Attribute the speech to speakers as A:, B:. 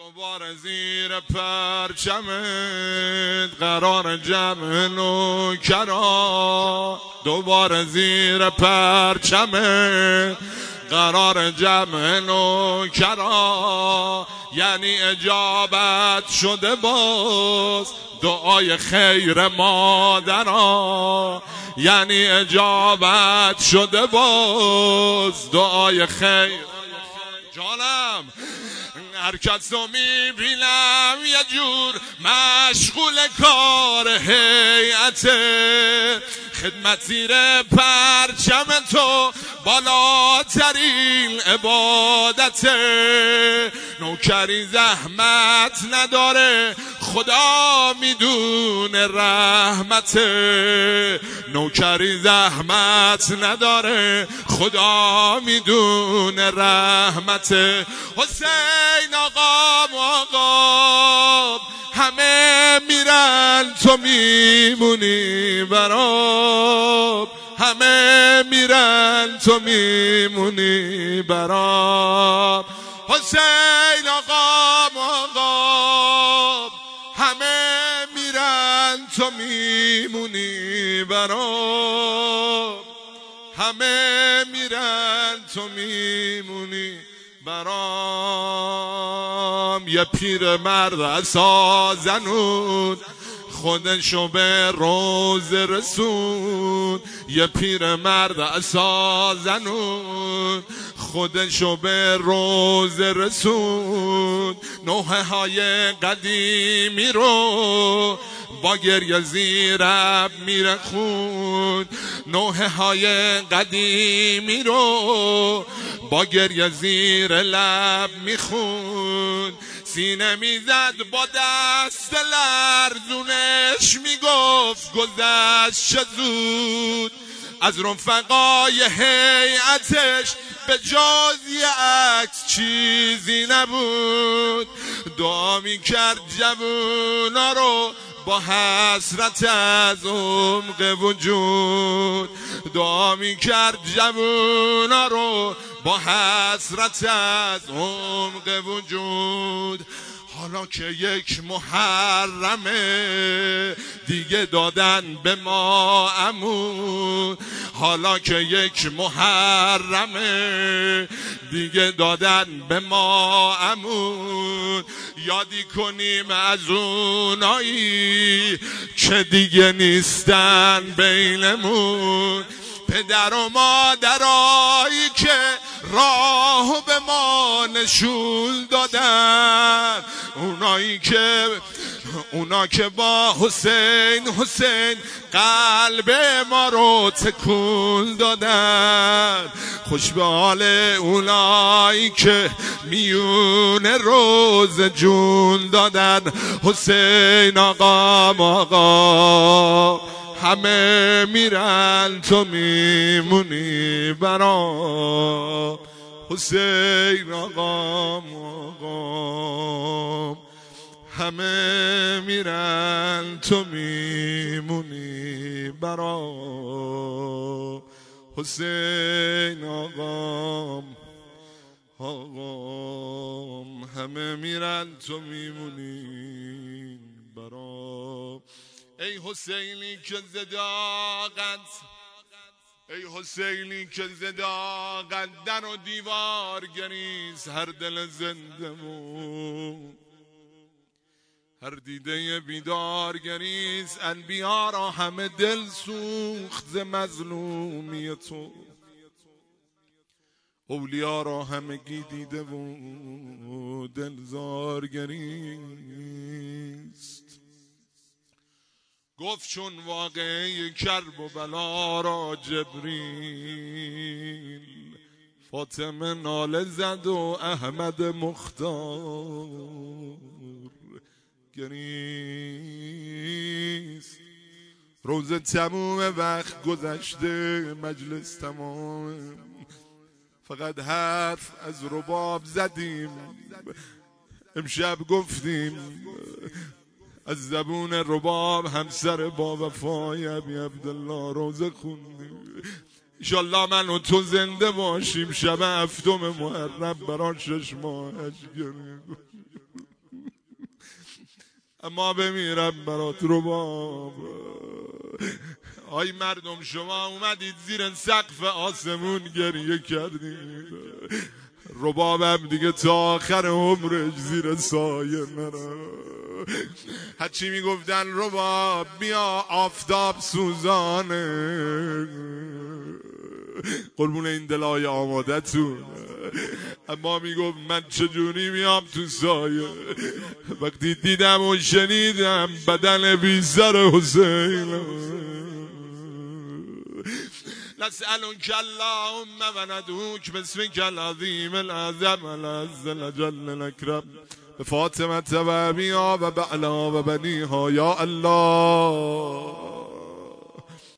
A: دوباره زیر پرچمت قرار جمع نوکرا، دوباره زیر پرچمت قرار جمع نوکرا، یعنی اجابت شده باز دعای خیر مادرها، یعنی اجابت شده باز دعای خیر. جانم هر کس رو میبینم یه جور مشغول کار هیئته، خدمت زیر پرچم تو بالاترین عبادته، نوکری زحمت نداره خدا میدونه رحمته، نوکری زحمت نداره خدا میدونه رحمته. حسین آقا همه میرن تو میمونی برام، همه میرن تو میمونی برام. حسین آقا همه میرن تو میمونی برام، همه میرن تو میمونی برام. یه پیر مرد عصا زنون خودشو به روزه رسون، یه پیر مرد عصا زنون خودشو به روزه رسون، نوحه های قدیمی رو با گریه زیر اب میره خون، نوحه های قدیمی رو با گریه زیر لب میخون، سینه میزد با دست لرزونش میگفت گذشت زود، از رفقای هیئتش به جز یه عکس چیزی نبود، دعا میکرد جوونا رو با حسرت از عمق وجود، دعا میکرد جوونا رو با حسرت از عمق وجود. حالا که یک محرمه دیگه دادن به ما عمود، حالا که یک محرمه دیگه دادن به ما عمود، یادی کنیم از اونایی که دیگه نیستن بینمون، پدر و مادرایی که راهو به ما نشون دادن، اونا که با حسین قلب ما رو تکون دادن، خوش به حال اونایی که میون روز جون دادن. حسین آقا همه میرن تو میمونی برام، حسین آقا همه میرن تو میمونی برام، حسین آقا همه میرن تو میمونی برام. ای حسینی که زداقت، ای حسینی که زداقت در و دیوار گریز هر دل زندمون، هر دیده بیدار گریز انبیا را همه دل سوخت ز مظلومی تو، اولیا را همگی دیده و دلزار گریست، گفت چون واقعه کرب و بلا را جبریل، فاطمه ناله زد و احمد مختار گریست، روز تموم وقت گذشته مجلس تمام، فقط حرف از رباب زدیم، امشب گفتیم از زبون رباب همسر با وفای ابی عبدالله روزه خوندیم، انشالله من و تو زنده باشیم شب هفتم محرم برای 6 ماهش گریم. اما بمیرم برات رباب. آی مردم شما اومدید زیر سقف آسمون گریه کردید، ربابم دیگه تا آخر عمرش زیر سایه نره. هرچی میگفتن رباب بیا آفتاب سوزانه، قربون این دلای آمادتون، اما میگفت من چجوری میام تو سایه. وقتی دیدم و شنیدم بدن بی سر حسین، نسألك اللهم وندعوك باسمك العظيم الأعظم العز الجل الأكرم بفاطمة و أبيها و بعلها و بنيها يا الله.